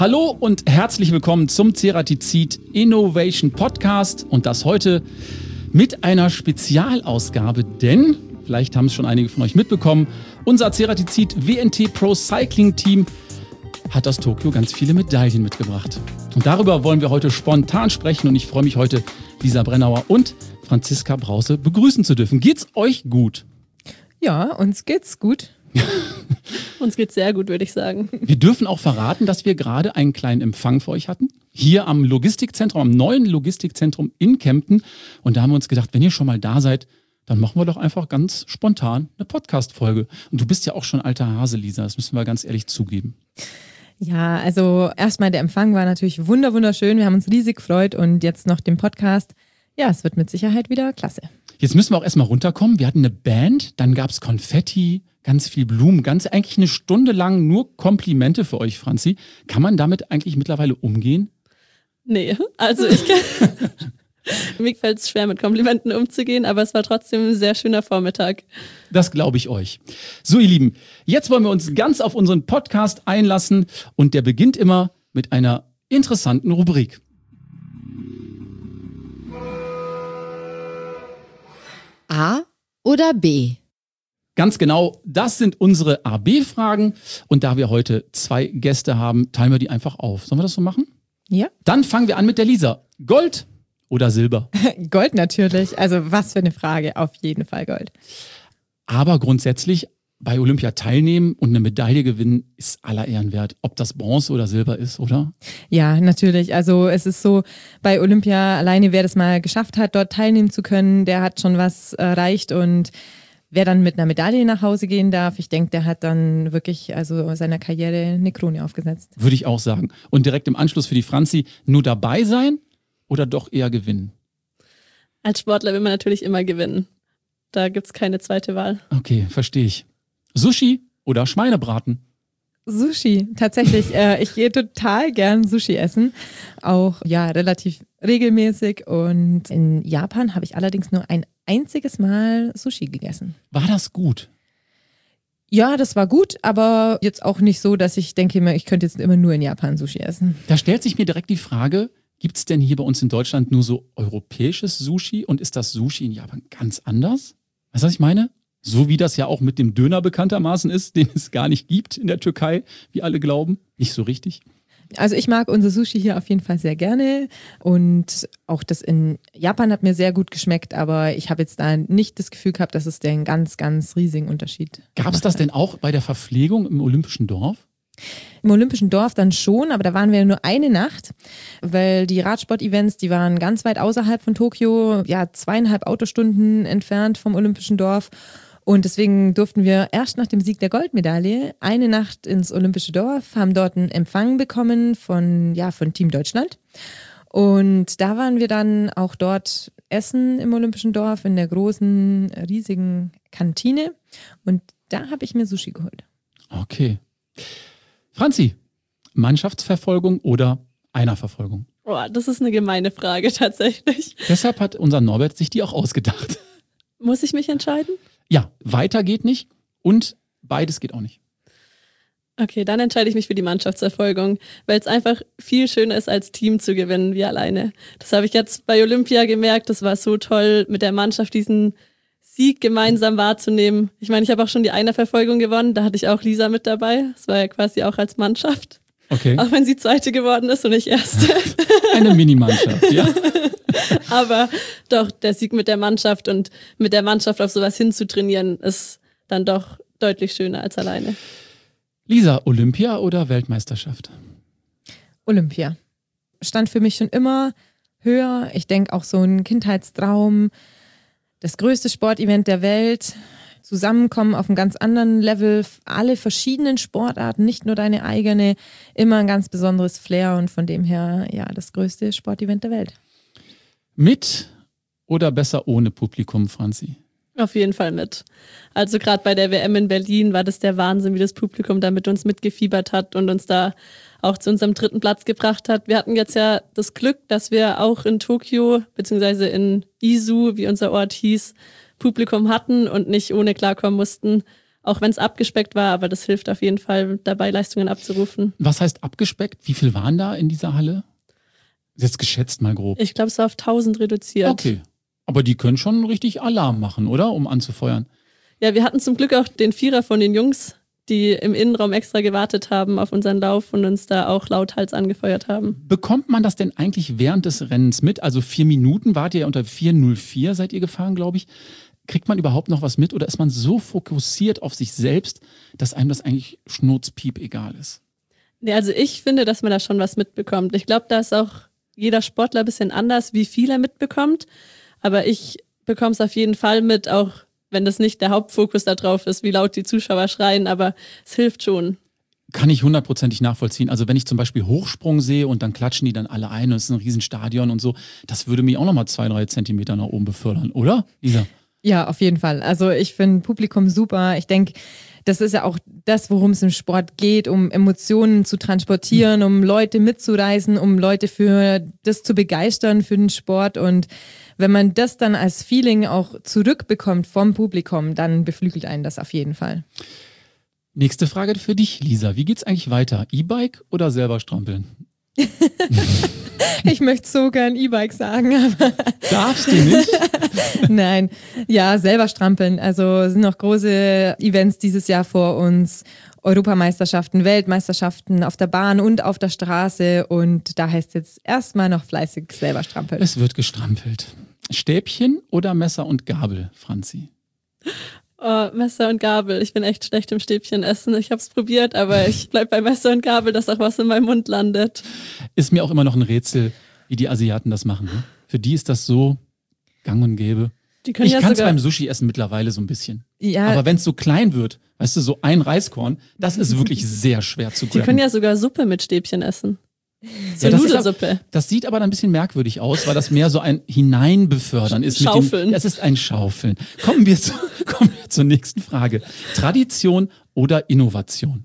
Hallo und herzlich willkommen zum Ceratizid Innovation Podcast und das heute mit einer Spezialausgabe, denn, vielleicht haben es schon einige von euch mitbekommen, unser Ceratizid WNT Pro Cycling Team hat aus Tokio ganz viele Medaillen mitgebracht. Und darüber wollen wir heute spontan sprechen und ich freue mich heute, Lisa Brennauer und Franziska Brause begrüßen zu dürfen. Geht's euch gut? Ja, uns geht's gut. Uns geht's sehr gut, würde ich sagen. Wir dürfen auch verraten, dass wir gerade einen kleinen Empfang für euch hatten. Hier am Logistikzentrum, am neuen Logistikzentrum in Kempten. Und da haben wir uns gedacht, wenn ihr schon mal da seid, dann machen wir doch einfach ganz spontan eine Podcast-Folge. Und du bist ja auch schon alter Hase, Lisa, das müssen wir ganz ehrlich zugeben. Ja, also erstmal der Empfang war natürlich wunderschön. Wir haben uns riesig gefreut und jetzt noch den Podcast. Ja, es wird mit Sicherheit wieder klasse. Jetzt müssen wir auch erstmal runterkommen. Wir hatten eine Band, dann gab es Konfetti, ganz viel Blumen, eigentlich eine Stunde lang nur Komplimente für euch, Franzi. Kann man damit eigentlich mittlerweile umgehen? Nee, also mir fällt es schwer, mit Komplimenten umzugehen, aber es war trotzdem ein sehr schöner Vormittag. Das glaube ich euch. So, ihr Lieben, jetzt wollen wir uns ganz auf unseren Podcast einlassen und der beginnt immer mit einer interessanten Rubrik. A oder B? Ganz genau, das sind unsere A-B-Fragen und da wir heute 2 Gäste haben, teilen wir die einfach auf. Sollen wir das so machen? Ja. Dann fangen wir an mit der Lisa. Gold oder Silber? Gold natürlich, also was für eine Frage, auf jeden Fall Gold. Aber grundsätzlich bei Olympia teilnehmen und eine Medaille gewinnen ist aller Ehren wert, ob das Bronze oder Silber ist, oder? Ja, natürlich, also es ist so, bei Olympia alleine, wer das mal geschafft hat, dort teilnehmen zu können, der hat schon was erreicht und wer dann mit einer Medaille nach Hause gehen darf, ich denke, der hat dann wirklich also seiner Karriere eine Krone aufgesetzt. Würde ich auch sagen. Und direkt im Anschluss für die Franzi, nur dabei sein oder doch eher gewinnen? Als Sportler will man natürlich immer gewinnen. Da gibt es keine zweite Wahl. Okay, verstehe ich. Sushi oder Schweinebraten? Sushi, tatsächlich. Ich gehe total gern Sushi essen. Auch ja relativ regelmäßig. Und in Japan habe ich allerdings nur ein einziges Mal Sushi gegessen. War das gut? Ja, das war gut, aber jetzt auch nicht so, dass ich denke, ich könnte jetzt immer nur in Japan Sushi essen. Da stellt sich mir direkt die Frage, gibt es denn hier bei uns in Deutschland nur so europäisches Sushi und ist das Sushi in Japan ganz anders? Weißt du, was ich meine? So wie das ja auch mit dem Döner bekanntermaßen ist, den es gar nicht gibt in der Türkei, wie alle glauben. Nicht so richtig. Also ich mag unser Sushi hier auf jeden Fall sehr gerne und auch das in Japan hat mir sehr gut geschmeckt, aber ich habe jetzt da nicht das Gefühl gehabt, dass es den ganz riesigen Unterschied Gab es das denn auch bei der Verpflegung im Olympischen Dorf? Im Olympischen Dorf dann schon, aber da waren wir nur eine Nacht, weil die Radsport-Events, die waren ganz weit außerhalb von Tokio, ja 2,5 Autostunden entfernt vom Olympischen Dorf. Und deswegen durften wir erst nach dem Sieg der Goldmedaille eine Nacht ins Olympische Dorf, haben dort einen Empfang bekommen von Team Deutschland. Und da waren wir dann auch dort essen im Olympischen Dorf in der großen, riesigen Kantine. Und da habe ich mir Sushi geholt. Okay. Franzi, Mannschaftsverfolgung oder Einerverfolgung? Oh, das ist eine gemeine Frage tatsächlich. Deshalb hat unser Norbert sich die auch ausgedacht. Muss ich mich entscheiden? Ja, weiter geht nicht und beides geht auch nicht. Okay, dann entscheide ich mich für die Mannschaftsverfolgung, weil es einfach viel schöner ist, als Team zu gewinnen wie alleine. Das habe ich jetzt bei Olympia gemerkt, das war so toll, mit der Mannschaft diesen Sieg gemeinsam wahrzunehmen. Ich meine, ich habe auch schon die Einerverfolgung gewonnen, da hatte ich auch Lisa mit dabei. Das war ja quasi auch als Mannschaft. Okay. Auch wenn sie Zweite geworden ist und ich Erste. Eine Minimannschaft, ja. Aber doch, der Sieg mit der Mannschaft und mit der Mannschaft auf sowas hinzutrainieren, ist dann doch deutlich schöner als alleine. Lisa, Olympia oder Weltmeisterschaft? Olympia. Stand für mich schon immer höher. Ich denke auch so ein Kindheitstraum, das größte Sportevent der Welt. Zusammenkommen auf einem ganz anderen Level, alle verschiedenen Sportarten, nicht nur deine eigene, immer ein ganz besonderes Flair und von dem her, ja, das größte Sportevent der Welt. Mit oder besser ohne Publikum, Franzi? Auf jeden Fall mit. Also gerade bei der WM in Berlin war das der Wahnsinn, wie das Publikum da mit uns mitgefiebert hat und uns da auch zu unserem 3. Platz gebracht hat. Wir hatten jetzt ja das Glück, dass wir auch in Tokio, beziehungsweise in Izu, wie unser Ort hieß, Publikum hatten und nicht ohne klarkommen mussten. Auch wenn es abgespeckt war, aber das hilft auf jeden Fall dabei, Leistungen abzurufen. Was heißt abgespeckt? Wie viel waren da in dieser Halle? Jetzt geschätzt mal grob. Ich glaube, es war auf 1000 reduziert. Okay. Aber die können schon richtig Alarm machen, oder? Um anzufeuern. Ja, wir hatten zum Glück auch den Vierer von den Jungs, die im Innenraum extra gewartet haben auf unseren Lauf und uns da auch lauthals angefeuert haben. Bekommt man das denn eigentlich während des Rennens mit? Also 4 Minuten wart ihr ja unter 4:04 seid ihr gefahren, glaube ich. Kriegt man überhaupt noch was mit oder ist man so fokussiert auf sich selbst, dass einem das eigentlich schnurzpiep egal ist? Nee, also ich finde, dass man da schon was mitbekommt. Ich glaube, da ist auch jeder Sportler ein bisschen anders, wie viel er mitbekommt. Aber ich bekomme es auf jeden Fall mit, auch wenn das nicht der Hauptfokus da drauf ist, wie laut die Zuschauer schreien, aber es hilft schon. Kann ich 100%ig nachvollziehen. Also wenn ich zum Beispiel Hochsprung sehe und dann klatschen die dann alle ein und es ist ein Riesenstadion und so, das würde mich auch nochmal 2-3 Zentimeter nach oben befördern, oder, Lisa? Ja, auf jeden Fall. Also ich finde Publikum super. Ich denke, das ist ja auch das, worum es im Sport geht, um Emotionen zu transportieren, um Leute mitzureißen, um Leute für das zu begeistern, für den Sport. Und wenn man das dann als Feeling auch zurückbekommt vom Publikum, dann beflügelt einen das auf jeden Fall. Nächste Frage für dich, Lisa. Wie geht's eigentlich weiter? E-Bike oder selber strampeln? Ich möchte so gern E-Bike sagen, aber Darfst du nicht? nein. Ja, selber strampeln. Also es sind noch große Events dieses Jahr vor uns. Europameisterschaften, Weltmeisterschaften auf der Bahn und auf der Straße. Und da heißt jetzt erstmal noch fleißig selber strampeln. Es wird gestrampelt. Stäbchen oder Messer und Gabel, Franzi? Oh, Messer und Gabel. Ich bin echt schlecht im Stäbchen essen. Ich habe es probiert, aber ich bleib bei Messer und Gabel, dass auch was in meinem Mund landet. Ist mir auch immer noch ein Rätsel, wie die Asiaten das machen. Ne? Für die ist das so gang und gäbe. Die können Ich ja kann es sogar beim Sushi essen mittlerweile so ein bisschen. Ja. Aber wenn es so klein wird, weißt du, so ein Reiskorn, das ist wirklich sehr schwer zu Die grabben. können ja sogar Suppe mit Stäbchen essen. So Ja, das ist Nudelsuppe. Das sieht aber dann ein bisschen merkwürdig aus, weil das mehr so ein Hineinbefördern ist. Schaufeln. Es ist ein Schaufeln. Kommen wir zur nächsten Frage. Tradition oder Innovation?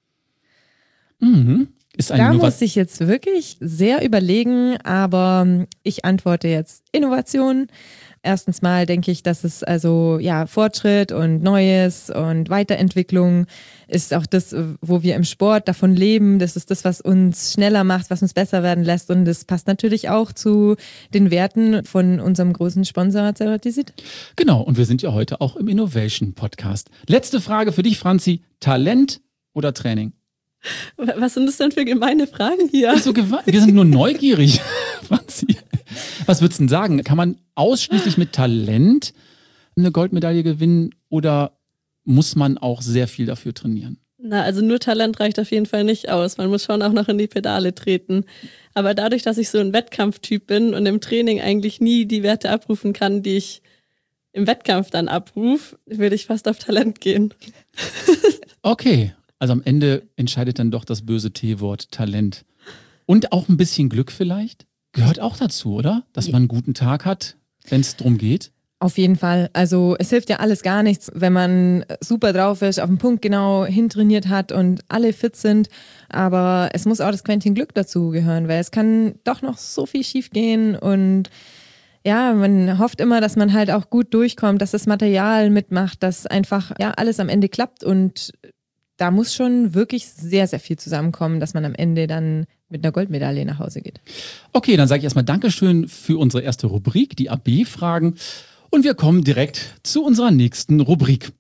Ist eine Da Innovation. muss ich jetzt wirklich sehr überlegen, aber ich antworte jetzt Innovation. Erstens mal denke ich, dass es also ja Fortschritt und Neues und Weiterentwicklung ist auch das, wo wir im Sport davon leben. Das ist das, was uns schneller macht, was uns besser werden lässt und das passt natürlich auch zu den Werten von unserem großen Sponsor Ceratizid. Genau, und wir sind ja heute auch im Innovation Podcast. Letzte Frage für dich, Franzi. Talent oder Training? Was sind das denn für gemeine Fragen hier? Wir sind nur neugierig, Franzi. Was würdest du denn sagen? Kann man ausschließlich mit Talent eine Goldmedaille gewinnen oder muss man auch sehr viel dafür trainieren? Na, also nur Talent reicht auf jeden Fall nicht aus. Man muss schon auch noch in die Pedale treten. Aber dadurch, dass ich so ein Wettkampftyp bin und im Training eigentlich nie die Werte abrufen kann, die ich im Wettkampf dann abrufe, würde ich fast auf Talent gehen. Okay, also am Ende entscheidet dann doch das böse T-Wort Talent. Und auch ein bisschen Glück vielleicht? Gehört auch dazu, oder? Dass man einen guten Tag hat, wenn es drum geht. Auf jeden Fall. Also es hilft ja alles gar nichts, wenn man super drauf ist, auf den Punkt genau hintrainiert hat und alle fit sind. Aber es muss auch das Quäntchen Glück dazu gehören, weil es kann doch noch so viel schief gehen und ja, man hofft immer, dass man halt auch gut durchkommt, dass das Material mitmacht, dass einfach ja alles am Ende klappt und da muss schon wirklich sehr, sehr viel zusammenkommen, dass man am Ende dann mit einer Goldmedaille nach Hause geht. Okay, dann sage ich erstmal Dankeschön für unsere erste Rubrik, die AB-Fragen. Und wir kommen direkt zu unserer nächsten Rubrik.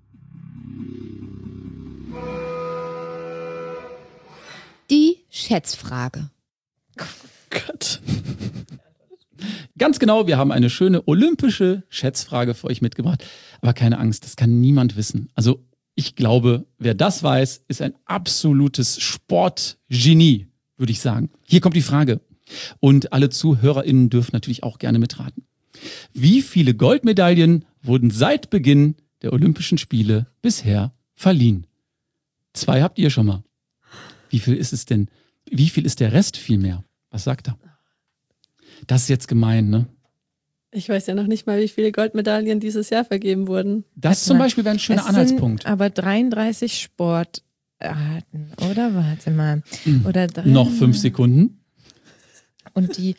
Die Schätzfrage. Gott. Ganz genau, wir haben eine schöne olympische Schätzfrage für euch mitgebracht. Aber keine Angst, das kann niemand wissen. Also ich glaube, wer das weiß, ist ein absolutes Sportgenie, würde ich sagen. Hier kommt die Frage. Und alle ZuhörerInnen dürfen natürlich auch gerne mitraten. Wie viele Goldmedaillen wurden seit Beginn der Olympischen Spiele bisher verliehen? 2 habt ihr schon mal. Wie viel ist es denn? Wie viel ist der Rest vielmehr? Was sagt er? Das ist jetzt gemein, ne? Ich weiß ja noch nicht mal, wie viele Goldmedaillen dieses Jahr vergeben wurden. Das zum Beispiel wäre ein schöner Anhaltspunkt. Aber 33 Sportarten, oder? Warte mal. Oder Noch 5 Sekunden. Und die.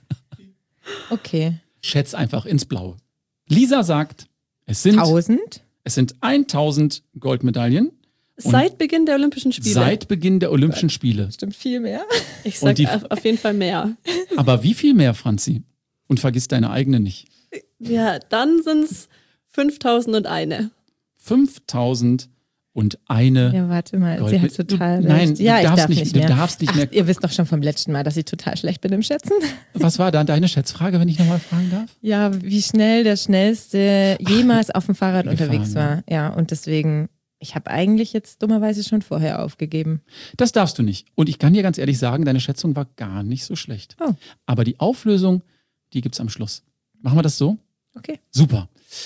Okay. Schätz einfach ins Blaue. Lisa sagt, es sind 1000? Es sind 1000 Goldmedaillen. Seit Beginn der Olympischen Spiele? Seit Beginn der Olympischen Spiele. Stimmt, viel mehr. Ich sage auf jeden Fall mehr. Aber wie viel mehr, Franzi? Und vergiss deine eigene nicht. Ja, dann sind es 5001. 5001. Ja, warte mal, sie hat total recht. Nein, ja, du darfst nicht mehr. Ihr wisst doch schon vom letzten Mal, dass ich total schlecht bin im Schätzen. Was war da deine Schätzfrage, wenn ich nochmal fragen darf? Ja, wie schnell der Schnellste jemals auf dem Fahrrad unterwegs gefahren, war. Ja, und deswegen, ich habe eigentlich jetzt dummerweise schon vorher aufgegeben. Das darfst du nicht. Und ich kann dir ganz ehrlich sagen, deine Schätzung war gar nicht so schlecht. Oh. Aber die Auflösung, die gibt es am Schluss. Machen wir das so? Okay. Super.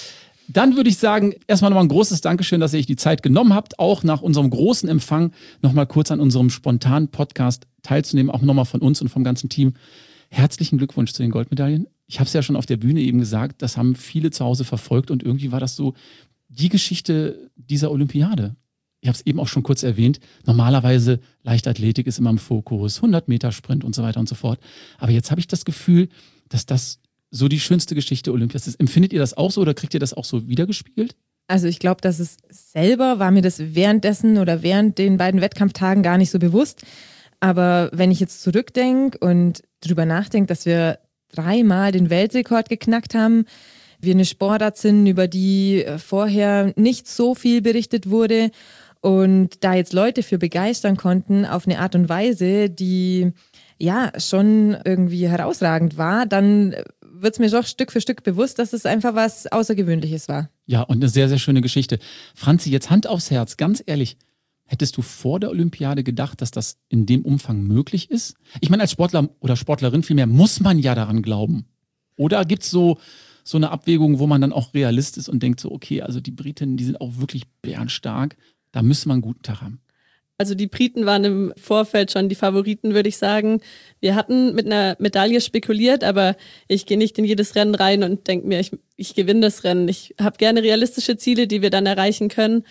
Dann würde ich sagen, erstmal nochmal ein großes Dankeschön, dass ihr euch die Zeit genommen habt, auch nach unserem großen Empfang nochmal kurz an unserem spontanen Podcast teilzunehmen, auch nochmal von uns und vom ganzen Team. Herzlichen Glückwunsch zu den Goldmedaillen. Ich habe es ja schon auf der Bühne eben gesagt, das haben viele zu Hause verfolgt und irgendwie war das so die Geschichte dieser Olympiade. Ich habe es eben auch schon kurz erwähnt, normalerweise Leichtathletik ist immer im Fokus, 100 Meter Sprint und so weiter und so fort. Aber jetzt habe ich das Gefühl, dass das so die schönste Geschichte Olympias ist. Empfindet ihr das auch so oder kriegt ihr das auch so wiedergespiegelt? Also ich glaube, dass es selber war mir das währenddessen oder während den beiden Wettkampftagen gar nicht so bewusst. Aber wenn ich jetzt zurückdenke und drüber nachdenke, dass wir 3-mal den Weltrekord geknackt haben, wir eine Sportart sind, über die vorher nicht so viel berichtet wurde und da jetzt Leute für begeistern konnten auf eine Art und Weise, die ja schon irgendwie herausragend war, dann wird es mir doch Stück für Stück bewusst, dass es einfach was Außergewöhnliches war. Ja, und eine sehr, sehr schöne Geschichte. Franzi, jetzt Hand aufs Herz, ganz ehrlich, hättest du vor der Olympiade gedacht, dass das in dem Umfang möglich ist? Ich meine, als Sportler oder Sportlerin vielmehr muss man ja daran glauben. Oder gibt es so eine Abwägung, wo man dann auch Realist ist und denkt so, okay, also die Britinnen, die sind auch wirklich bärenstark, da müssen wir einen guten Tag haben. Also die Briten waren im Vorfeld schon die Favoriten, würde ich sagen. Wir hatten mit einer Medaille spekuliert, aber ich gehe nicht in jedes Rennen rein und denke mir, ich gewinne das Rennen. Ich habe gerne realistische Ziele, die wir dann erreichen können.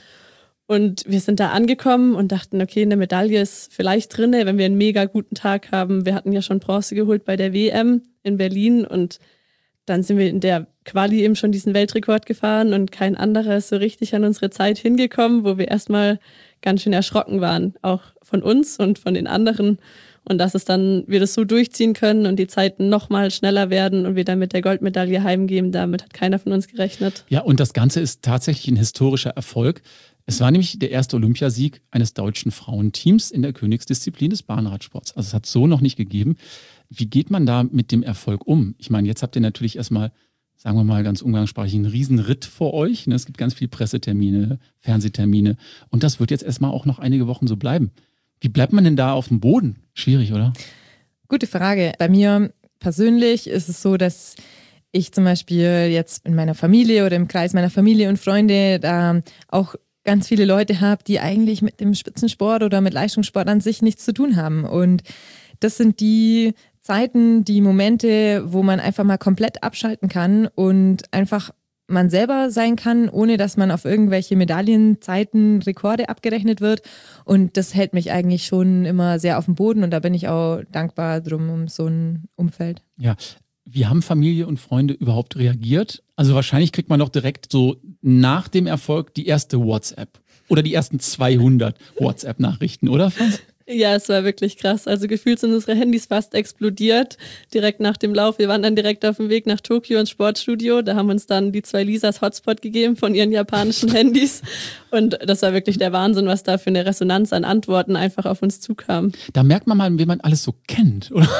Und wir sind da angekommen und dachten, okay, eine Medaille ist vielleicht drin, wenn wir einen mega guten Tag haben. Wir hatten ja schon Bronze geholt bei der WM in Berlin und dann sind wir in der Quali eben schon diesen Weltrekord gefahren und kein anderer ist so richtig an unsere Zeit hingekommen, wo wir erstmal ganz schön erschrocken waren, auch von uns und von den anderen. Und dass wir das so durchziehen können und die Zeiten nochmal schneller werden und wir dann mit der Goldmedaille heimgehen, damit hat keiner von uns gerechnet. Ja, und das Ganze ist tatsächlich ein historischer Erfolg. Es war nämlich der erste Olympiasieg eines deutschen Frauenteams in der Königsdisziplin des Bahnradsports. Also es hat so noch nicht gegeben. Wie geht man da mit dem Erfolg um? Ich meine, jetzt habt ihr natürlich erstmal, sagen wir mal ganz umgangssprachlich, einen Riesenritt vor euch. Es gibt ganz viele Pressetermine, Fernsehtermine und das wird jetzt erstmal auch noch einige Wochen so bleiben. Wie bleibt man denn da auf dem Boden? Schwierig, oder? Gute Frage. Bei mir persönlich ist es so, dass ich zum Beispiel jetzt in meiner Familie oder im Kreis meiner Familie und Freunde da auch ganz viele Leute habe, die eigentlich mit dem Spitzensport oder mit Leistungssport an sich nichts zu tun haben. Und das sind die Zeiten, die Momente, wo man einfach mal komplett abschalten kann und einfach man selber sein kann, ohne dass man auf irgendwelche Medaillenzeiten, Rekorde abgerechnet wird. Und das hält mich eigentlich schon immer sehr auf dem Boden und da bin ich auch dankbar drum um so ein Umfeld. Ja, wie haben Familie und Freunde überhaupt reagiert? Also wahrscheinlich kriegt man doch direkt so nach dem Erfolg die erste WhatsApp oder die ersten 200 WhatsApp-Nachrichten, oder Franz? Ja, es war wirklich krass. Also gefühlt sind unsere Handys fast explodiert direkt nach dem Lauf. Wir waren dann direkt auf dem Weg nach Tokio ins Sportstudio. Da haben uns dann die 2 Lisas Hotspot gegeben von ihren japanischen Handys. Und das war wirklich der Wahnsinn, was da für eine Resonanz an Antworten einfach auf uns zukam. Da merkt man mal, wen man alles so kennt, oder?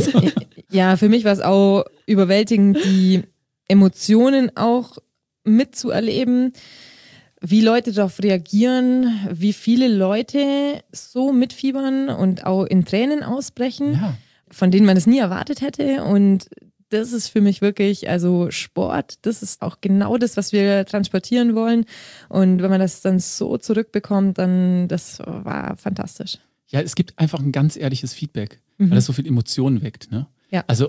Ja, für mich war es auch überwältigend, die Emotionen auch mitzuerleben, wie Leute darauf reagieren, wie viele Leute so mitfiebern und auch in Tränen ausbrechen, Ja. von denen man es nie erwartet hätte. Und das ist für mich wirklich, also Sport, das ist auch genau das, was wir transportieren wollen. Und wenn man das dann so zurückbekommt, dann das war fantastisch. Ja, es gibt einfach ein ganz ehrliches Feedback, weil das so viel Emotionen weckt. Ne? Ja. Also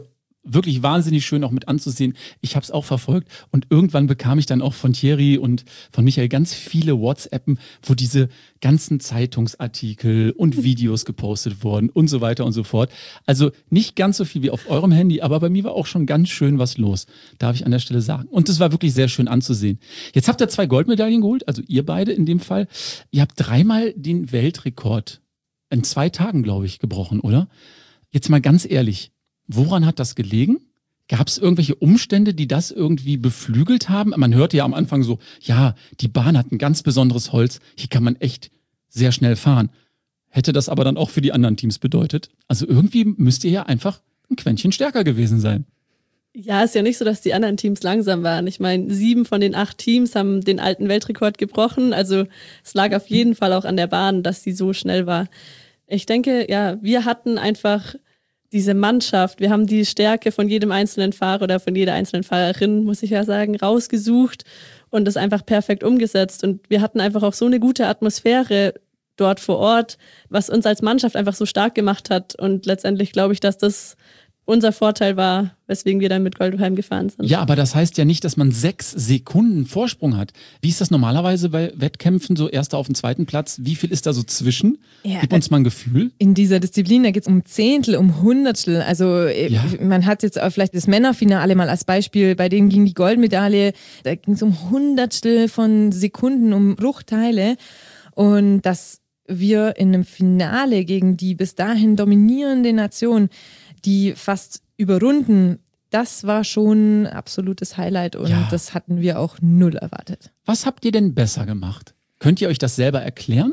wirklich wahnsinnig schön auch mit anzusehen. Ich habe es auch verfolgt und irgendwann bekam ich dann auch von Thierry und von Michael ganz viele WhatsAppen, wo diese ganzen Zeitungsartikel und Videos gepostet wurden und so weiter und so fort. Also nicht ganz so viel wie auf eurem Handy, aber bei mir war auch schon ganz schön was los, darf ich an der Stelle sagen. Und es war wirklich sehr schön anzusehen. Jetzt habt ihr 2 Goldmedaillen geholt, also ihr beide in dem Fall. Ihr habt 3-mal den Weltrekord in 2 Tagen, glaube ich, gebrochen, oder? Jetzt mal ganz ehrlich, woran hat das gelegen? Gab es irgendwelche Umstände, die das irgendwie beflügelt haben? Man hörte ja am Anfang so, ja, die Bahn hat ein ganz besonderes Holz, hier kann man echt sehr schnell fahren. Hätte das aber dann auch für die anderen Teams bedeutet? Also irgendwie müsst ihr ja einfach ein Quäntchen stärker gewesen sein. Ja, ist ja nicht so, dass die anderen Teams langsam waren. Ich meine, 7 von den 8 Teams haben den alten Weltrekord gebrochen. Also es lag auf jeden Fall auch an der Bahn, dass sie so schnell war. Ich denke, ja, wir hatten einfach diese Mannschaft, wir haben die Stärke von jedem einzelnen Fahrer oder von jeder einzelnen Fahrerin, muss ich ja sagen, rausgesucht und das einfach perfekt umgesetzt. Und wir hatten einfach auch so eine gute Atmosphäre dort vor Ort, was uns als Mannschaft einfach so stark gemacht hat. Und letztendlich glaube ich, dass das unser Vorteil war, weswegen wir dann mit Gold heimgefahren sind. Ja, aber das heißt ja nicht, dass man 6 Sekunden Vorsprung hat. Wie ist das normalerweise bei Wettkämpfen, so Erster auf den 2. Platz? Wie viel ist da so zwischen? Ja, Gib uns mal ein Gefühl. In dieser Disziplin, da geht es um Zehntel, um Hundertstel. Also man hat jetzt auch vielleicht das Männerfinale mal als Beispiel, bei denen ging die Goldmedaille, da ging es um Hundertstel von Sekunden, um Bruchteile. Und dass wir in einem Finale gegen die bis dahin dominierende Nation die fast überrunden, das war schon ein absolutes Highlight und das hatten wir auch 0 erwartet. Was habt ihr denn besser gemacht? Könnt ihr euch das selber erklären?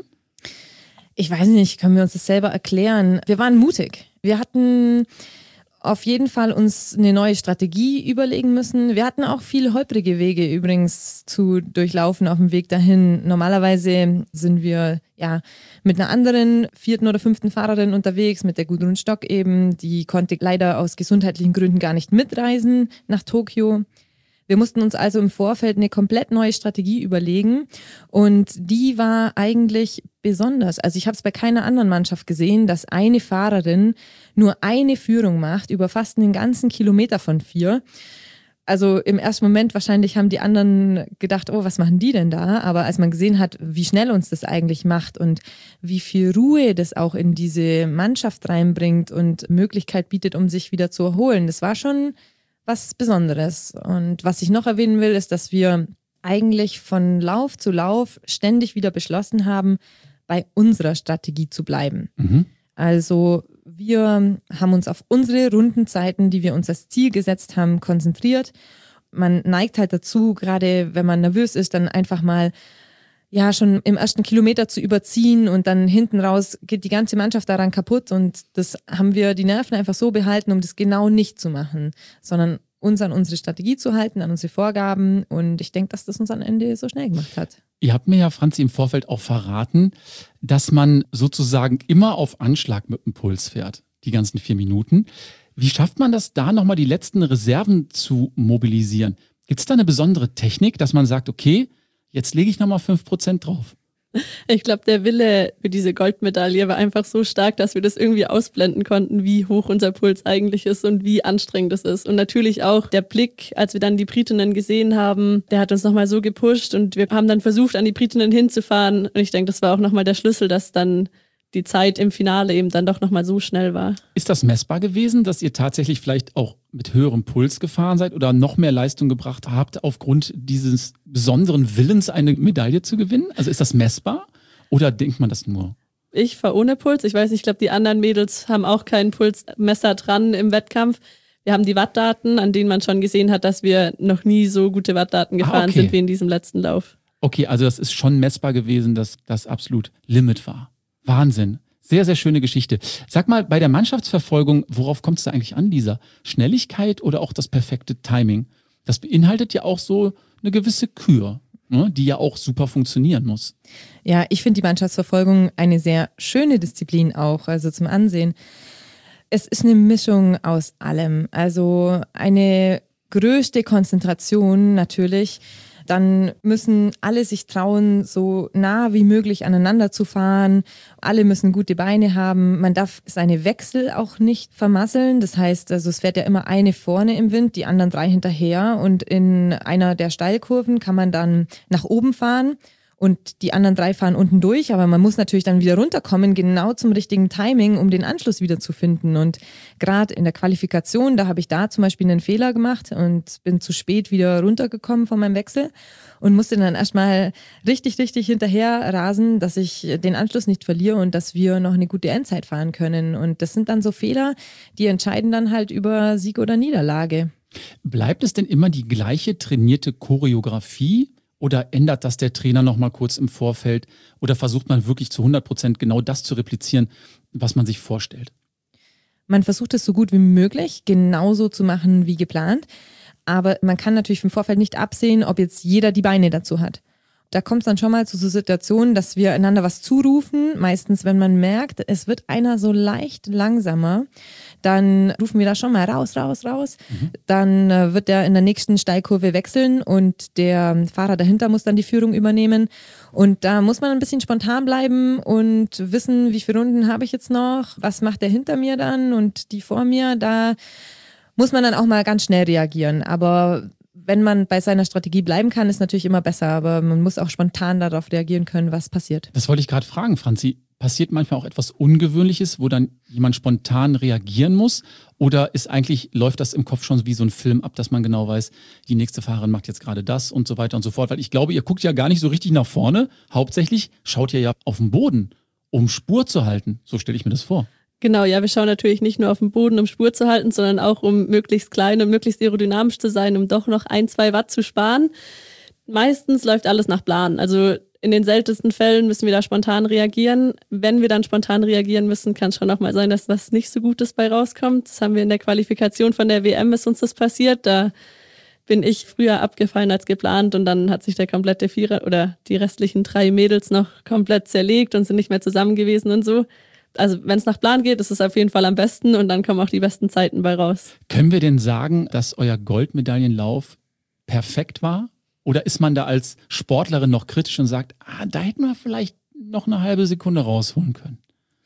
Ich weiß nicht, können wir uns das selber erklären? Wir waren mutig. Wir hatten auf jeden Fall uns eine neue Strategie überlegen müssen. Wir hatten auch viele holprige Wege übrigens zu durchlaufen auf dem Weg dahin. Normalerweise sind wir mit einer anderen 4. oder 5. Fahrerin unterwegs, mit der Gudrun Stock eben. Die konnte leider aus gesundheitlichen Gründen gar nicht mitreisen nach Tokio. Wir mussten uns also im Vorfeld eine komplett neue Strategie überlegen und die war eigentlich besonders. Also ich habe es bei keiner anderen Mannschaft gesehen, dass eine Fahrerin nur eine Führung macht über fast einen ganzen Kilometer von 4. Also im ersten Moment wahrscheinlich haben die anderen gedacht, oh, was machen die denn da? Aber als man gesehen hat, wie schnell uns das eigentlich macht und wie viel Ruhe das auch in diese Mannschaft reinbringt und Möglichkeit bietet, um sich wieder zu erholen, das war schon was Besonderes. Und was ich noch erwähnen will, ist, dass wir eigentlich von Lauf zu Lauf ständig wieder beschlossen haben, bei unserer Strategie zu bleiben. Mhm. Also wir haben uns auf unsere Rundenzeiten, die wir uns als Ziel gesetzt haben, konzentriert. Man neigt halt dazu, gerade wenn man nervös ist, dann einfach mal schon im ersten Kilometer zu überziehen und dann hinten raus geht die ganze Mannschaft daran kaputt und das haben wir die Nerven einfach so behalten, um das genau nicht zu machen, sondern uns an unsere Strategie zu halten, an unsere Vorgaben und ich denke, dass das uns am Ende so schnell gemacht hat. Ihr habt mir ja, Franzi, im Vorfeld auch verraten, dass man sozusagen immer auf Anschlag mit dem Puls fährt, die ganzen 4 Minuten. Wie schafft man das, da nochmal die letzten Reserven zu mobilisieren? Gibt es da eine besondere Technik, dass man sagt, okay, jetzt lege ich nochmal 5% drauf? Ich glaube, der Wille für diese Goldmedaille war einfach so stark, dass wir das irgendwie ausblenden konnten, wie hoch unser Puls eigentlich ist und wie anstrengend es ist. Und natürlich auch der Blick, als wir dann die Britinnen gesehen haben, der hat uns nochmal so gepusht und wir haben dann versucht, an die Britinnen hinzufahren. Und ich denke, das war auch nochmal der Schlüssel, dass dann die Zeit im Finale eben dann doch nochmal so schnell war. Ist das messbar gewesen, dass ihr tatsächlich vielleicht auch mit höherem Puls gefahren seid oder noch mehr Leistung gebracht habt, aufgrund dieses besonderen Willens eine Medaille zu gewinnen? Also ist das messbar oder denkt man das nur? Ich fahre ohne Puls. Ich weiß nicht, ich glaube, die anderen Mädels haben auch kein Pulsmesser dran im Wettkampf. Wir haben die Wattdaten, an denen man schon gesehen hat, dass wir noch nie so gute Wattdaten gefahren sind wie in diesem letzten Lauf. Okay, also das ist schon messbar gewesen, dass das absolut Limit war. Wahnsinn. Sehr, sehr schöne Geschichte. Sag mal, bei der Mannschaftsverfolgung, worauf kommt es da eigentlich an, Lisa? Schnelligkeit oder auch das perfekte Timing? Das beinhaltet ja auch so eine gewisse Kür, ne, die ja auch super funktionieren muss. Ja, ich finde die Mannschaftsverfolgung eine sehr schöne Disziplin auch, also zum Ansehen. Es ist eine Mischung aus allem. Also eine größte Konzentration natürlich, Dann müssen alle sich trauen, so nah wie möglich aneinander zu fahren. Alle müssen gute Beine haben. Man darf seine Wechsel auch nicht vermasseln. Das heißt, also es fährt ja immer eine vorne im Wind, die anderen 3 hinterher. Und in einer der Steilkurven kann man dann nach oben fahren. Und die anderen 3 fahren unten durch, aber man muss natürlich dann wieder runterkommen, genau zum richtigen Timing, um den Anschluss wieder zu finden. Und gerade in der Qualifikation, da habe ich da zum Beispiel einen Fehler gemacht und bin zu spät wieder runtergekommen von meinem Wechsel und musste dann erstmal richtig hinterher rasen, dass ich den Anschluss nicht verliere und dass wir noch eine gute Endzeit fahren können. Und das sind dann so Fehler, die entscheiden dann halt über Sieg oder Niederlage. Bleibt es denn immer die gleiche trainierte Choreografie? Oder ändert das der Trainer noch mal kurz im Vorfeld? Oder versucht man wirklich zu 100% genau das zu replizieren, was man sich vorstellt? Man versucht es so gut wie möglich genauso zu machen wie geplant. Aber man kann natürlich im Vorfeld nicht absehen, ob jetzt jeder die Beine dazu hat. Da kommt es dann schon mal zu so Situationen, dass wir einander was zurufen. Meistens, wenn man merkt, es wird einer so leicht langsamer, dann rufen wir da schon mal raus. Dann wird der in der nächsten Steilkurve wechseln und der Fahrer dahinter muss dann die Führung übernehmen. Und da muss man ein bisschen spontan bleiben und wissen, wie viele Runden habe ich jetzt noch, was macht der hinter mir dann und die vor mir. Da muss man dann auch mal ganz schnell reagieren. Aber wenn man bei seiner Strategie bleiben kann, ist natürlich immer besser, aber man muss auch spontan darauf reagieren können, was passiert. Das wollte ich gerade fragen, Franzi. Passiert manchmal auch etwas Ungewöhnliches, wo dann jemand spontan reagieren muss? Oder läuft das im Kopf schon wie so ein Film ab, dass man genau weiß, die nächste Fahrerin macht jetzt gerade das und so weiter und so fort? Weil ich glaube, ihr guckt ja gar nicht so richtig nach vorne. Hauptsächlich schaut ihr ja auf den Boden, um Spur zu halten. So stelle ich mir das vor. Genau, ja, wir schauen natürlich nicht nur auf den Boden, um Spur zu halten, sondern auch um möglichst klein und möglichst aerodynamisch zu sein, um doch noch 1-2 Watt zu sparen. Meistens läuft alles nach Plan. Also in den seltensten Fällen müssen wir da spontan reagieren. Wenn wir dann spontan reagieren müssen, kann es schon auch mal sein, dass was nicht so Gutes bei rauskommt. Das haben wir in der Qualifikation von der WM, ist uns das passiert. Da bin ich früher abgefallen als geplant und dann hat sich der komplette Vierer oder die restlichen 3 Mädels noch komplett zerlegt und sind nicht mehr zusammen gewesen und so. Also wenn es nach Plan geht, ist es auf jeden Fall am besten und dann kommen auch die besten Zeiten bei raus. Können wir denn sagen, dass euer Goldmedaillenlauf perfekt war? Oder ist man da als Sportlerin noch kritisch und sagt, da hätten wir vielleicht noch eine halbe Sekunde rausholen können?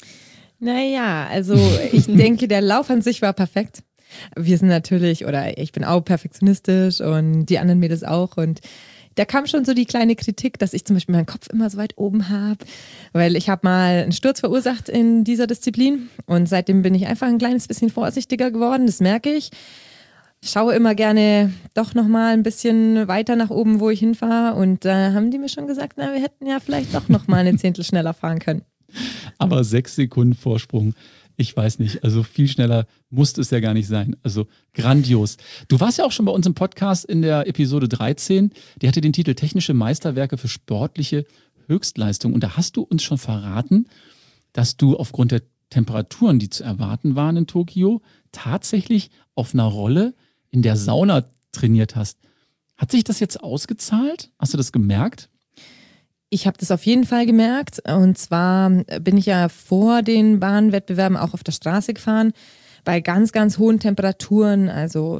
Naja, also ich denke, der Lauf an sich war perfekt. Wir sind natürlich, oder ich bin auch perfektionistisch und die anderen Mädels auch und da kam schon so die kleine Kritik, dass ich zum Beispiel meinen Kopf immer so weit oben habe, weil ich habe mal einen Sturz verursacht in dieser Disziplin und seitdem bin ich einfach ein kleines bisschen vorsichtiger geworden, das merke ich. Schaue immer gerne doch nochmal ein bisschen weiter nach oben, wo ich hinfahre und da haben die mir schon gesagt, wir hätten ja vielleicht doch nochmal eine Zehntel schneller fahren können. Aber 6 Sekunden Vorsprung, ich weiß nicht, also viel schneller musste es ja gar nicht sein. Also grandios. Du warst ja auch schon bei uns im Podcast in der Episode 13, die hatte den Titel Technische Meisterwerke für sportliche Höchstleistung und da hast du uns schon verraten, dass du aufgrund der Temperaturen, die zu erwarten waren in Tokio, tatsächlich auf einer Rolle in der Sauna trainiert hast. Hat sich das jetzt ausgezahlt? Hast du das gemerkt? Ich habe das auf jeden Fall gemerkt und zwar bin ich ja vor den Bahnwettbewerben auch auf der Straße gefahren bei ganz, ganz hohen Temperaturen, also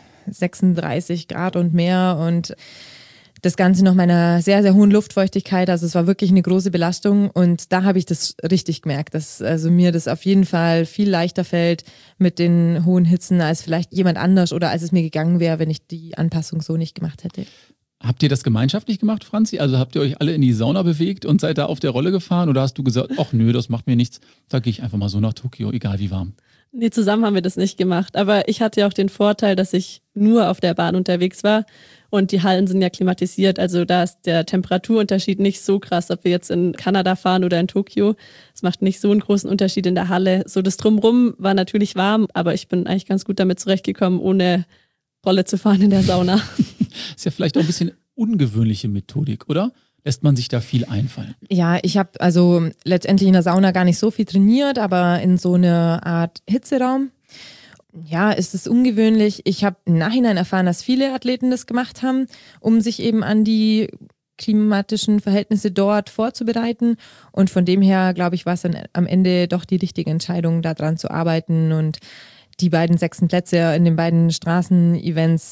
36 Grad und mehr und das Ganze noch meiner sehr, sehr hohen Luftfeuchtigkeit, also es war wirklich eine große Belastung und da habe ich das richtig gemerkt, dass also mir das auf jeden Fall viel leichter fällt mit den hohen Hitzen als vielleicht jemand anders oder als es mir gegangen wäre, wenn ich die Anpassung so nicht gemacht hätte. Habt ihr das gemeinschaftlich gemacht, Franzi? Also habt ihr euch alle in die Sauna bewegt und seid da auf der Rolle gefahren oder hast du gesagt, ach nö, das macht mir nichts, da gehe ich einfach mal so nach Tokio, egal wie warm? Nee, zusammen haben wir das nicht gemacht, aber ich hatte ja auch den Vorteil, dass ich nur auf der Bahn unterwegs war und die Hallen sind ja klimatisiert, also da ist der Temperaturunterschied nicht so krass, ob wir jetzt in Kanada fahren oder in Tokio. Es macht nicht so einen großen Unterschied in der Halle. So das Drumrum war natürlich warm, aber ich bin eigentlich ganz gut damit zurechtgekommen, ohne Rolle zu fahren in der Sauna. Ist ja vielleicht auch ein bisschen ungewöhnliche Methodik, oder? Lässt man sich da viel einfallen? Ja, ich habe also letztendlich in der Sauna gar nicht so viel trainiert, aber in so einer Art Hitzeraum. Ja, ist es ungewöhnlich. Ich habe im Nachhinein erfahren, dass viele Athleten das gemacht haben, um sich eben an die klimatischen Verhältnisse dort vorzubereiten. Und von dem her, glaube ich, war es dann am Ende doch die richtige Entscheidung, daran zu arbeiten. Und die beiden 6. Plätze in den beiden Straßen-Events,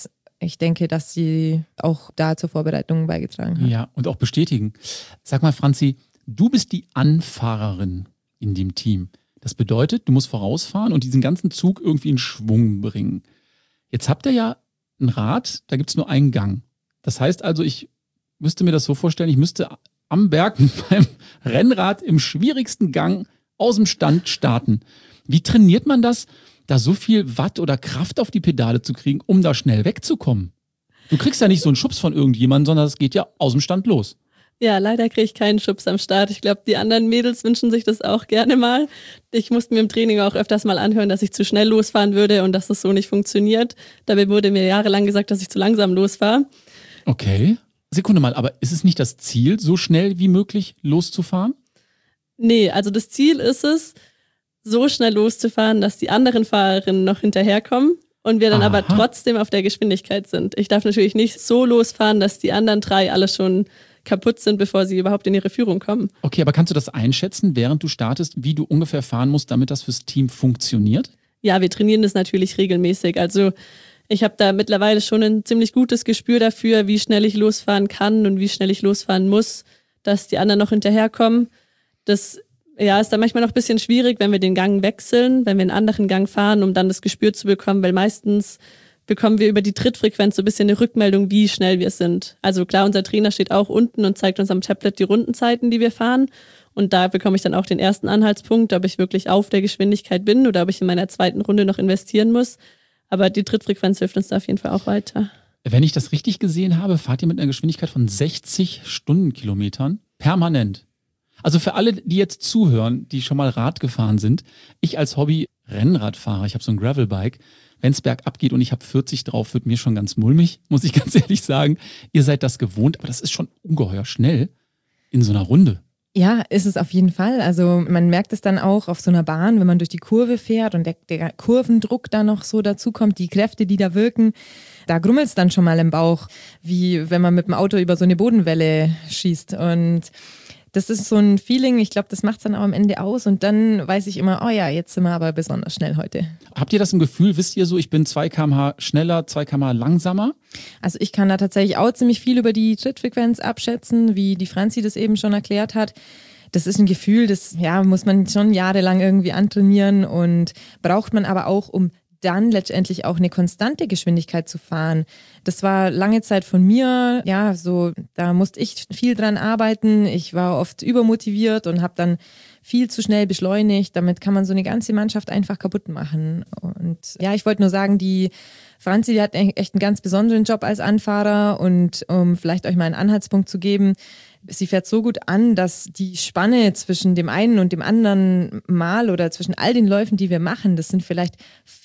ich denke, dass sie auch da zur Vorbereitung beigetragen hat. Ja, und auch bestätigen. Sag mal, Franzi, du bist die Anfahrerin in dem Team. Das bedeutet, du musst vorausfahren und diesen ganzen Zug irgendwie in Schwung bringen. Jetzt habt ihr ja ein Rad, da gibt es nur einen Gang. Das heißt also, ich müsste mir das so vorstellen, ich müsste am Berg mit meinem Rennrad im schwierigsten Gang aus dem Stand starten. Wie trainiert man das, da so viel Watt oder Kraft auf die Pedale zu kriegen, um da schnell wegzukommen? Du kriegst ja nicht so einen Schubs von irgendjemandem, sondern es geht ja aus dem Stand los. Ja, leider kriege ich keinen Schubs am Start. Ich glaube, die anderen Mädels wünschen sich das auch gerne mal. Ich musste mir im Training auch öfters mal anhören, dass ich zu schnell losfahren würde und dass das so nicht funktioniert. Dabei wurde mir jahrelang gesagt, dass ich zu langsam losfahre. Okay. Sekunde mal, aber ist es nicht das Ziel, so schnell wie möglich loszufahren? Nee, also das Ziel ist es, so schnell loszufahren, dass die anderen Fahrerinnen noch hinterherkommen und wir dann aber trotzdem auf der Geschwindigkeit sind. Ich darf natürlich nicht so losfahren, dass die anderen 3 alle schon kaputt sind, bevor sie überhaupt in ihre Führung kommen. Okay, aber kannst du das einschätzen, während du startest, wie du ungefähr fahren musst, damit das fürs Team funktioniert? Ja, wir trainieren das natürlich regelmäßig. Also ich habe da mittlerweile schon ein ziemlich gutes Gespür dafür, wie schnell ich losfahren kann und wie schnell ich losfahren muss, dass die anderen noch hinterherkommen. Das ist dann manchmal noch ein bisschen schwierig, wenn wir den Gang wechseln, wenn wir einen anderen Gang fahren, um dann das Gespür zu bekommen, weil meistens bekommen wir über die Trittfrequenz so ein bisschen eine Rückmeldung, wie schnell wir sind. Also klar, unser Trainer steht auch unten und zeigt uns am Tablet die Rundenzeiten, die wir fahren. Und da bekomme ich dann auch den ersten Anhaltspunkt, ob ich wirklich auf der Geschwindigkeit bin oder ob ich in meiner zweiten Runde noch investieren muss. Aber die Trittfrequenz hilft uns da auf jeden Fall auch weiter. Wenn ich das richtig gesehen habe, fahrt ihr mit einer Geschwindigkeit von 60 Stundenkilometern permanent. Also für alle, die jetzt zuhören, die schon mal Rad gefahren sind, ich als Hobby-Rennradfahrer, ich habe so ein Gravelbike, wenn es bergab geht und ich habe 40 drauf, wird mir schon ganz mulmig, muss ich ganz ehrlich sagen. Ihr seid das gewohnt, aber das ist schon ungeheuer schnell in so einer Runde. Ja, ist es auf jeden Fall. Also man merkt es dann auch auf so einer Bahn, wenn man durch die Kurve fährt und der Kurvendruck da noch so dazukommt, die Kräfte, die da wirken, da grummelt es dann schon mal im Bauch, wie wenn man mit dem Auto über so eine Bodenwelle schießt. Und das ist so ein Feeling, ich glaube, das macht es dann auch am Ende aus und dann weiß ich immer, oh ja, jetzt sind wir aber besonders schnell heute. Habt ihr das im Gefühl, wisst ihr so, ich bin 2 km/h schneller, 2 km/h langsamer? Also ich kann da tatsächlich auch ziemlich viel über die Trittfrequenz abschätzen, wie die Franzi das eben schon erklärt hat. Das ist ein Gefühl, das muss man schon jahrelang irgendwie antrainieren und braucht man aber auch, um dann letztendlich auch eine konstante Geschwindigkeit zu fahren. Das war lange Zeit von mir, da musste ich viel dran arbeiten. Ich war oft übermotiviert und habe dann viel zu schnell beschleunigt. Damit kann man so eine ganze Mannschaft einfach kaputt machen. Und ich wollte nur sagen, die Franzi, die hat echt einen ganz besonderen Job als Anfahrer und um vielleicht euch mal einen Anhaltspunkt zu geben, sie fährt so gut an, dass die Spanne zwischen dem einen und dem anderen Mal oder zwischen all den Läufen, die wir machen, das sind vielleicht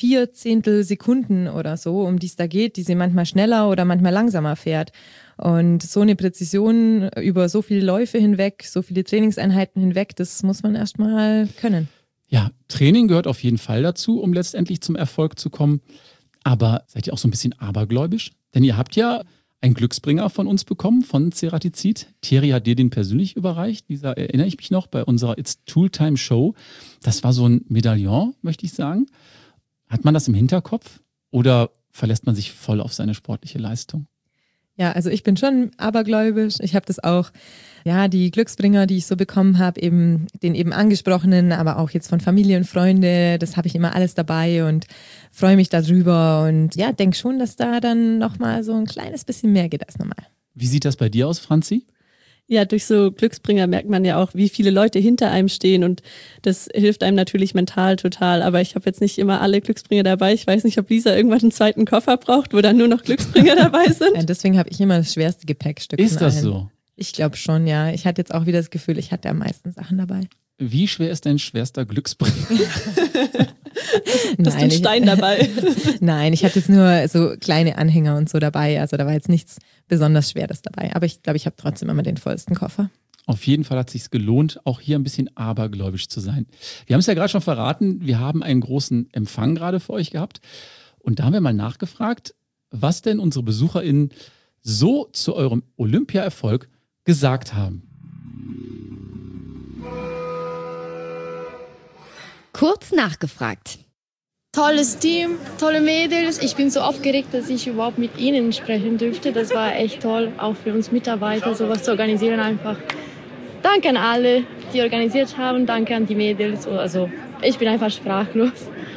4/10 Sekunden oder so, um die es da geht, die sie manchmal schneller oder manchmal langsamer fährt. Und so eine Präzision über so viele Läufe hinweg, so viele Trainingseinheiten hinweg, das muss man erstmal können. Ja, Training gehört auf jeden Fall dazu, um letztendlich zum Erfolg zu kommen. Aber seid ihr auch so ein bisschen abergläubisch? Denn ihr habt ja einen Glücksbringer von uns bekommen, von Ceratizid. Thierry hat dir den persönlich überreicht. Dieser erinnere ich mich noch bei unserer It's Tooltime Show. Das war so ein Medaillon, möchte ich sagen. Hat man das im Hinterkopf oder verlässt man sich voll auf seine sportliche Leistung? Ja, also ich bin schon abergläubisch. Ich habe das auch, die Glücksbringer, die ich so bekommen habe, den eben angesprochenen, aber auch jetzt von Familie und Freunde, das habe ich immer alles dabei und freue mich darüber und denke schon, dass da dann nochmal so ein kleines bisschen mehr geht als normal. Wie sieht das bei dir aus, Franzi? Ja, durch so Glücksbringer merkt man ja auch, wie viele Leute hinter einem stehen und das hilft einem natürlich mental total, aber ich habe jetzt nicht immer alle Glücksbringer dabei. Ich weiß nicht, ob Lisa irgendwann einen zweiten Koffer braucht, wo dann nur noch Glücksbringer dabei sind. Ja, deswegen habe ich immer das schwerste Gepäckstück. Ist das so? Ich glaube schon, ja. Ich hatte jetzt auch wieder das Gefühl, ich hatte am meisten Sachen dabei. Wie schwer ist dein schwerster Glücksbringer? Hast du einen Stein dabei? Nein, ich hatte jetzt nur so kleine Anhänger und so dabei. Also da war jetzt nichts besonders Schweres dabei. Aber ich glaube, ich habe trotzdem immer den vollsten Koffer. Auf jeden Fall hat es sich gelohnt, auch hier ein bisschen abergläubisch zu sein. Wir haben es ja gerade schon verraten, wir haben einen großen Empfang gerade für euch gehabt. Und da haben wir mal nachgefragt, was denn unsere BesucherInnen so zu eurem Olympia-Erfolg gesagt haben. Kurz nachgefragt. Tolles Team, tolle Mädels. Ich bin so aufgeregt, dass ich überhaupt mit ihnen sprechen dürfte. Das war echt toll, auch für uns Mitarbeiter sowas zu organisieren einfach. Danke an alle, die organisiert haben. Danke an die Mädels. Also ich bin einfach sprachlos.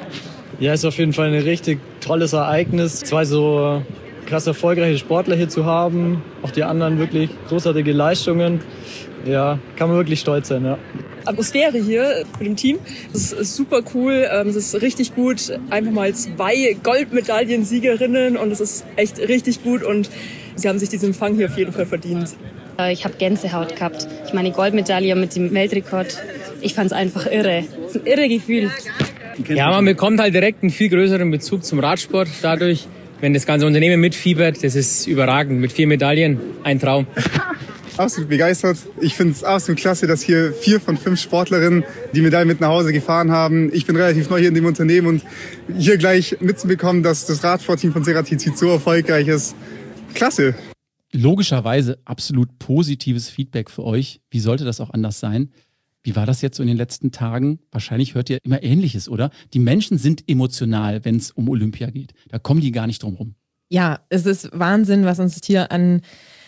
Ja, ist auf jeden Fall ein richtig tolles Ereignis. 2 so krass erfolgreiche Sportler hier zu haben. Auch die anderen wirklich großartige Leistungen. Ja, kann man wirklich stolz sein, ja. Atmosphäre hier mit dem Team, das ist super cool, es ist richtig gut, einfach mal 2 Goldmedaillensiegerinnen und es ist echt richtig gut und sie haben sich diesen Empfang hier auf jeden Fall verdient. Ich habe Gänsehaut gehabt. Ich meine, die Goldmedaille mit dem Weltrekord, ich fand es einfach irre. Es ist ein irre Gefühl. Ja, man bekommt halt direkt einen viel größeren Bezug zum Radsport dadurch, wenn das ganze Unternehmen mitfiebert. Das ist überragend, mit 4 Medaillen, ein Traum. Absolut begeistert. Ich finde es absolut klasse, dass hier 4 von 5 Sportlerinnen die Medaille mit nach Hause gefahren haben. Ich bin relativ neu hier in dem Unternehmen und hier gleich mitzubekommen, dass das Radsportteam von Ceratizid so erfolgreich ist. Klasse. Logischerweise absolut positives Feedback für euch. Wie sollte das auch anders sein? Wie war das jetzt so in den letzten Tagen? Wahrscheinlich hört ihr immer Ähnliches, oder? Die Menschen sind emotional, wenn es um Olympia geht. Da kommen die gar nicht drum rum. Ja, es ist Wahnsinn, was uns hier an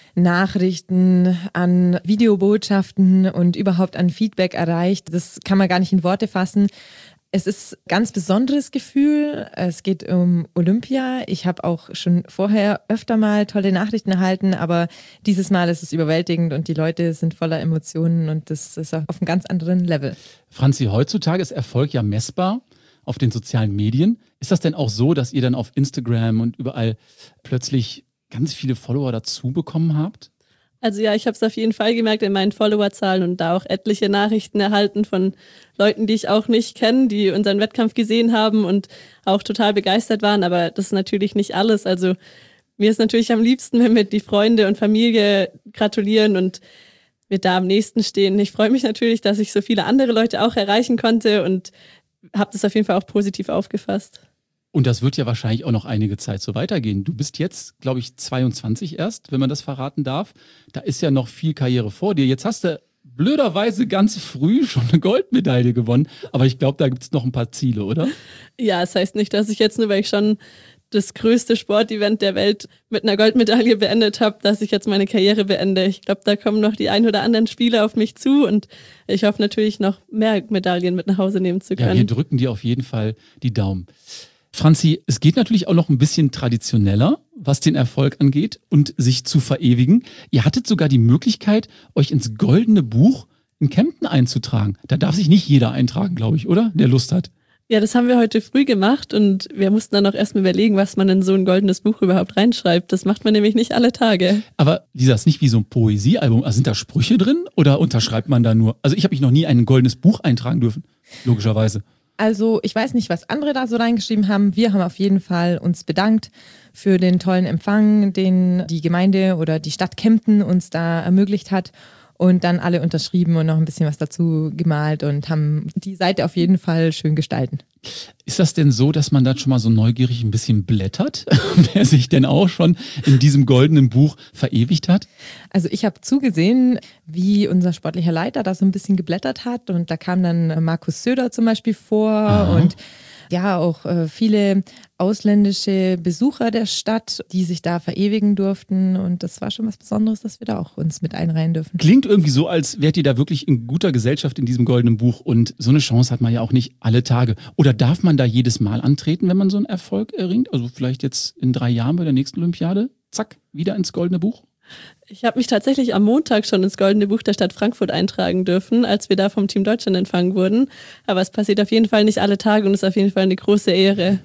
Nachrichten, an Videobotschaften und überhaupt an Feedback erreicht. Das kann man gar nicht in Worte fassen. Es ist ein ganz besonderes Gefühl. Es geht um Olympia. Ich habe auch schon vorher öfter mal tolle Nachrichten erhalten, aber dieses Mal ist es überwältigend und die Leute sind voller Emotionen und das ist auf einem ganz anderen Level. Franzi, heutzutage ist Erfolg ja messbar auf den sozialen Medien. Ist das denn auch so, dass ihr dann auf Instagram und überall plötzlich ganz viele Follower dazu bekommen habt? Also ja, ich habe es auf jeden Fall gemerkt in meinen Followerzahlen und da auch etliche Nachrichten erhalten von Leuten, die ich auch nicht kenne, die unseren Wettkampf gesehen haben und auch total begeistert waren. Aber das ist natürlich nicht alles. Also mir ist natürlich am liebsten, wenn mir die Freunde und Familie gratulieren und mir da am nächsten stehen. Ich freue mich natürlich, dass ich so viele andere Leute auch erreichen konnte und habe das auf jeden Fall auch positiv aufgefasst. Und das wird ja wahrscheinlich auch noch einige Zeit so weitergehen. Du bist jetzt, glaube ich, 22 erst, wenn man das verraten darf. Da ist ja noch viel Karriere vor dir. Jetzt hast du blöderweise ganz früh schon eine Goldmedaille gewonnen. Aber ich glaube, da gibt es noch ein paar Ziele, oder? Ja, es heißt nicht, dass ich jetzt nur, weil ich schon das größte Sportevent der Welt mit einer Goldmedaille beendet habe, dass ich jetzt meine Karriere beende. Ich glaube, da kommen noch die ein oder anderen Spiele auf mich zu und ich hoffe natürlich noch mehr Medaillen mit nach Hause nehmen zu können. Ja, wir drücken dir auf jeden Fall die Daumen. Franzi, es geht natürlich auch noch ein bisschen traditioneller, was den Erfolg angeht und sich zu verewigen. Ihr hattet sogar die Möglichkeit, euch ins Goldene Buch in Kempten einzutragen. Da darf sich nicht jeder eintragen, glaube ich, oder? Der Lust hat. Ja, das haben wir heute früh gemacht und wir mussten dann auch erstmal überlegen, was man in so ein goldenes Buch überhaupt reinschreibt. Das macht man nämlich nicht alle Tage. Aber Lisa, ist nicht wie so ein Poesiealbum. Also sind da Sprüche drin oder unterschreibt man da nur? Also ich habe mich noch nie in ein goldenes Buch eintragen dürfen, logischerweise. Also ich weiß nicht, was andere da so reingeschrieben haben. Wir haben auf jeden Fall uns bedankt für den tollen Empfang, den die Gemeinde oder die Stadt Kempten uns da ermöglicht hat. Und dann alle unterschrieben und noch ein bisschen was dazu gemalt und haben die Seite auf jeden Fall schön gestalten. Ist das denn so, dass man dann schon mal so neugierig ein bisschen blättert, wer sich denn auch schon in diesem goldenen Buch verewigt hat? Also ich habe zugesehen, wie unser sportlicher Leiter da so ein bisschen geblättert hat und da kam dann Markus Söder zum Beispiel vor. Aha. Und ja, auch viele ausländische Besucher der Stadt, die sich da verewigen durften und das war schon was Besonderes, dass wir da auch uns mit einreihen dürfen. Klingt irgendwie so, als wärt ihr da wirklich in guter Gesellschaft in diesem goldenen Buch und so eine Chance hat man ja auch nicht alle Tage. Oder darf man da jedes Mal antreten, wenn man so einen Erfolg erringt? Also vielleicht jetzt in 3 Jahren bei der nächsten Olympiade, zack, wieder ins goldene Buch? Ich habe mich tatsächlich am Montag schon ins Goldene Buch der Stadt Frankfurt eintragen dürfen, als wir da vom Team Deutschland empfangen wurden. Aber es passiert auf jeden Fall nicht alle Tage und ist auf jeden Fall eine große Ehre.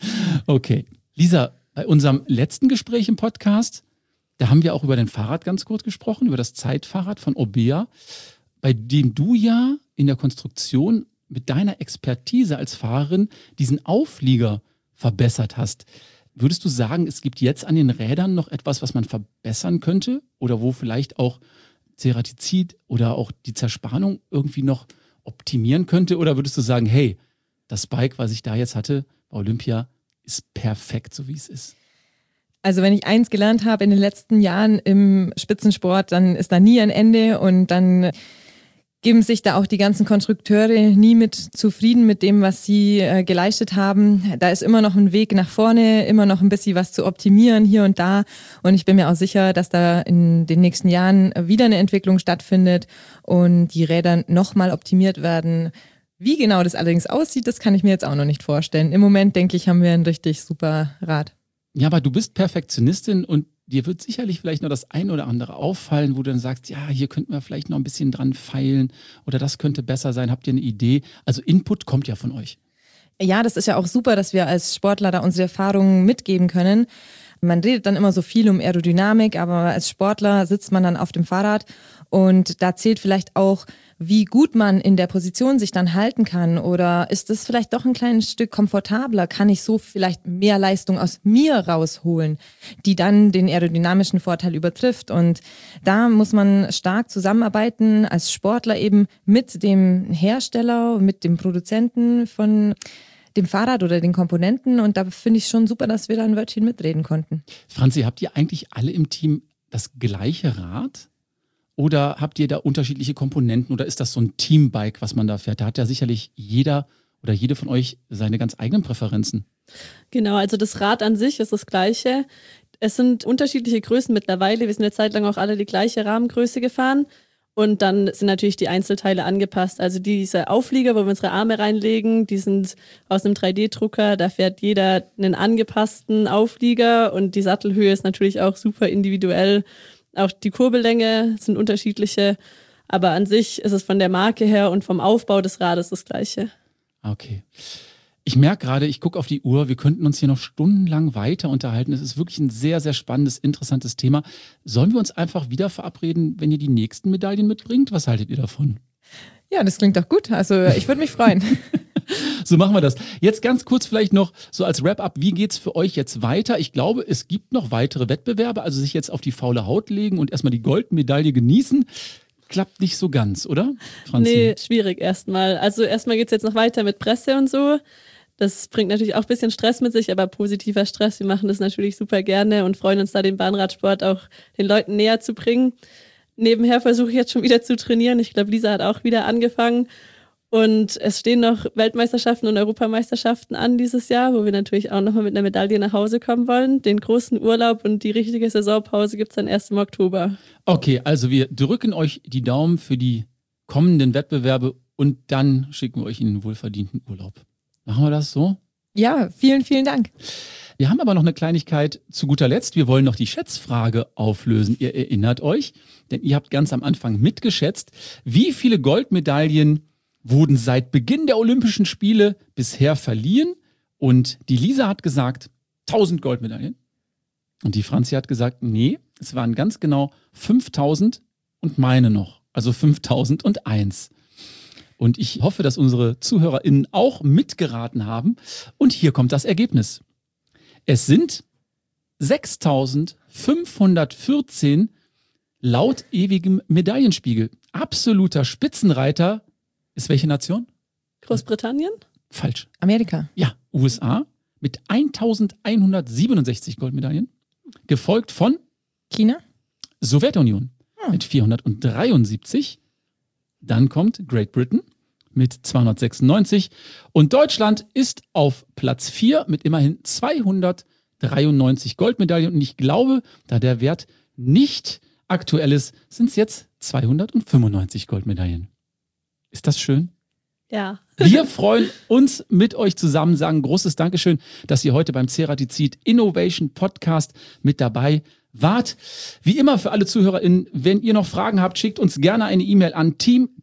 Okay. Lisa, bei unserem letzten Gespräch im Podcast, da haben wir auch über dein Fahrrad ganz kurz gesprochen, über das Zeitfahrrad von Orbea, bei dem du ja in der Konstruktion mit deiner Expertise als Fahrerin diesen Auflieger verbessert hast. Würdest du sagen, es gibt jetzt an den Rädern noch etwas, was man verbessern könnte? Oder wo vielleicht auch Ceratizid oder auch die Zerspannung irgendwie noch optimieren könnte? Oder würdest du sagen, hey, das Bike, was ich da jetzt hatte bei Olympia, ist perfekt, so wie es ist? Also wenn ich eins gelernt habe in den letzten Jahren im Spitzensport, dann ist da nie ein Ende und dann geben sich da auch die ganzen Konstrukteure nie mit zufrieden mit dem, was sie geleistet haben. Da ist immer noch ein Weg nach vorne, immer noch ein bisschen was zu optimieren hier und da. Und ich bin mir auch sicher, dass da in den nächsten Jahren wieder eine Entwicklung stattfindet und die Räder nochmal optimiert werden. Wie genau das allerdings aussieht, das kann ich mir jetzt auch noch nicht vorstellen. Im Moment, denke ich, haben wir ein richtig super Rad. Ja, aber du bist Perfektionistin und dir wird sicherlich vielleicht noch das ein oder andere auffallen, wo du dann sagst, ja, hier könnten wir vielleicht noch ein bisschen dran feilen oder das könnte besser sein. Habt ihr eine Idee? Also Input kommt ja von euch. Ja, das ist ja auch super, dass wir als Sportler da unsere Erfahrungen mitgeben können. Man redet dann immer so viel um Aerodynamik, aber als Sportler sitzt man dann auf dem Fahrrad und da zählt vielleicht auch, wie gut man in der Position sich dann halten kann oder ist es vielleicht doch ein kleines Stück komfortabler? Kann ich so vielleicht mehr Leistung aus mir rausholen, die dann den aerodynamischen Vorteil übertrifft? Und da muss man stark zusammenarbeiten als Sportler eben mit dem Hersteller, mit dem Produzenten von dem Fahrrad oder den Komponenten und da finde ich schon super, dass wir da ein Wörtchen mitreden konnten. Franzi, habt ihr eigentlich alle im Team das gleiche Rad? Oder habt ihr da unterschiedliche Komponenten oder ist das so ein Teambike, was man da fährt? Da hat ja sicherlich jeder oder jede von euch seine ganz eigenen Präferenzen. Genau, also das Rad an sich ist das gleiche. Es sind unterschiedliche Größen mittlerweile. Wir sind eine Zeit lang auch alle die gleiche Rahmengröße gefahren. Und dann sind natürlich die Einzelteile angepasst. Also diese Auflieger, wo wir unsere Arme reinlegen, die sind aus einem 3D-Drucker. Da fährt jeder einen angepassten Auflieger und die Sattelhöhe ist natürlich auch super individuell. Auch die Kurbellänge sind unterschiedliche, aber an sich ist es von der Marke her und vom Aufbau des Rades das Gleiche. Okay. Ich merke gerade, ich gucke auf die Uhr, wir könnten uns hier noch stundenlang weiter unterhalten. Es ist wirklich ein sehr, sehr spannendes, interessantes Thema. Sollen wir uns einfach wieder verabreden, wenn ihr die nächsten Medaillen mitbringt? Was haltet ihr davon? Ja, das klingt doch gut. Also ich würde mich freuen. So machen wir das. Jetzt ganz kurz vielleicht noch so als Wrap-up, wie geht's für euch jetzt weiter? Ich glaube, es gibt noch weitere Wettbewerbe, also sich jetzt auf die faule Haut legen und erstmal die Goldmedaille genießen. Klappt nicht so ganz, oder, Franzi? Nee, schwierig erstmal. Also erstmal geht's jetzt noch weiter mit Presse und so. Das bringt natürlich auch ein bisschen Stress mit sich, aber positiver Stress. Wir machen das natürlich super gerne und freuen uns da, den Bahnradsport auch den Leuten näher zu bringen. Nebenher versuche ich jetzt schon wieder zu trainieren. Ich glaube, Lisa hat auch wieder angefangen. Und es stehen noch Weltmeisterschaften und Europameisterschaften an dieses Jahr, wo wir natürlich auch nochmal mit einer Medaille nach Hause kommen wollen. Den großen Urlaub und die richtige Saisonpause gibt es dann erst im Oktober. Okay, also wir drücken euch die Daumen für die kommenden Wettbewerbe und dann schicken wir euch in den wohlverdienten Urlaub. Machen wir das so? Ja, vielen, vielen Dank. Wir haben aber noch eine Kleinigkeit zu guter Letzt. Wir wollen noch die Schätzfrage auflösen. Ihr erinnert euch, denn ihr habt ganz am Anfang mitgeschätzt, wie viele Goldmedaillen wurden seit Beginn der Olympischen Spiele bisher verliehen. Und die Lisa hat gesagt, 1000 Goldmedaillen. Und die Franzi hat gesagt, nee, es waren ganz genau 5000 und meine noch. Also 5001. Und ich hoffe, dass unsere ZuhörerInnen auch mitgeraten haben. Und hier kommt das Ergebnis. Es sind 6514 laut ewigem Medaillenspiegel. Absoluter Spitzenreiter ist welche Nation? Großbritannien? Falsch. Amerika. Ja, USA mit 1167 Goldmedaillen. Gefolgt von China. Sowjetunion mit 473. Dann kommt Great Britain mit 296. Und Deutschland ist auf Platz 4 mit immerhin 293 Goldmedaillen. Und ich glaube, da der Wert nicht aktuell ist, sind es jetzt 295 Goldmedaillen. Ist das schön? Ja. Wir freuen uns mit euch zusammen, sagen großes Dankeschön, dass ihr heute beim Ceratizid Innovation Podcast mit dabei wart. Wie immer für alle ZuhörerInnen, wenn ihr noch Fragen habt, schickt uns gerne eine E-Mail an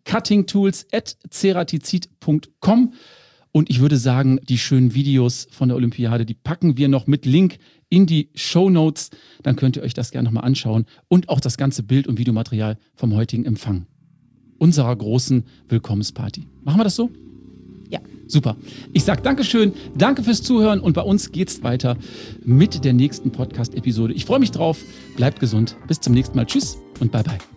teamcuttingtools@ceratizid.com. Und ich würde sagen, die schönen Videos von der Olympiade, die packen wir noch mit Link in die Shownotes. Dann könnt ihr euch das gerne nochmal anschauen und auch das ganze Bild- und Videomaterial vom heutigen Empfang unserer großen Willkommensparty. Machen wir das so? Ja. Super. Ich sage Dankeschön, danke fürs Zuhören und bei uns geht's weiter mit der nächsten Podcast-Episode. Ich freue mich drauf. Bleibt gesund. Bis zum nächsten Mal. Tschüss und bye bye.